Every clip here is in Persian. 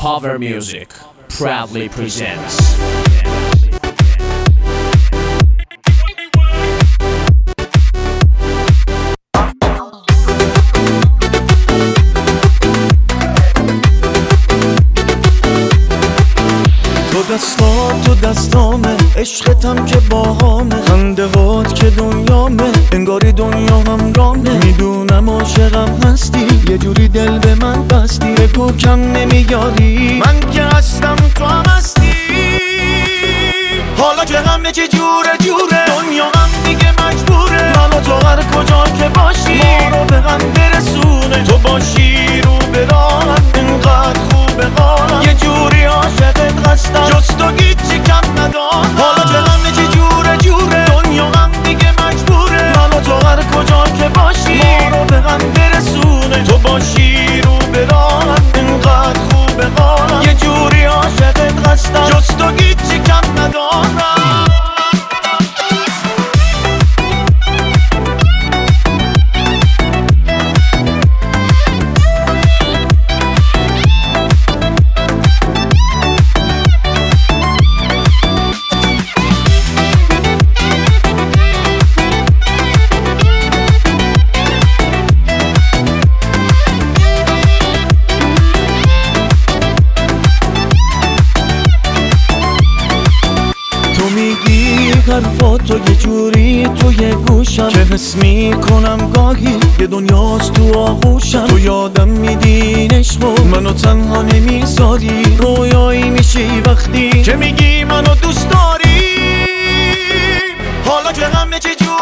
Power Music proudly presents. تو دستامه، عشقتم که باهامه، خنده هات که دنیامه، انگاری دنیا هم رامه. میدونم عاشقم هستی، یه جوری دل به من بستی، بگو کم نمیاری، من که هستم تو هم هستی. حالا که همه چه جوره دنیا هم دیگه مجبوره، من و تو هر کجا که باشی ما رو به هم برسونه. تو باشی رو به راهم، اینقدر خوبه حالم، یه جوری عاشقت هستم جز تو هیچی کم ندارم. حالا که همه چه جوره دنیا هم دیگه مجبوره، من و تو هر کجا که باشی ما رو به هم برسونه. تو باشی رو به راهم، اینقدر خوبه حالم، یه جوری عاشقت هستم جز تو هیچی کم ندارم. حرفاتو یه جوری توی گوشم که حس میکنم گاهی یه دنیاست تو آغوشم. تو یادم میدی عشقو منو تنها نمیذاری، رویایی میشی وقتی که میگی منو دوست داری. حالا که همه چه جوره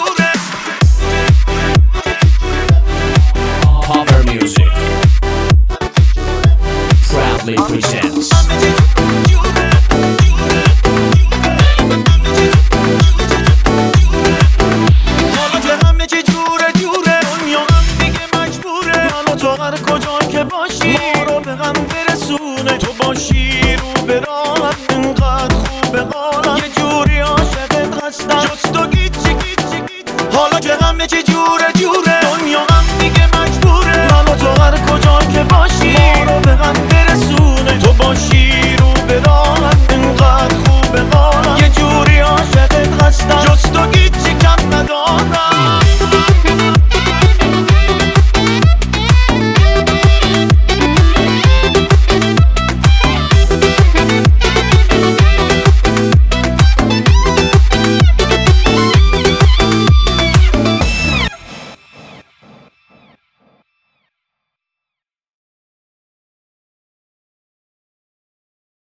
Power Music proudly presents. هر کجا که باشی ما رو به هم برسونه. تو باشی رو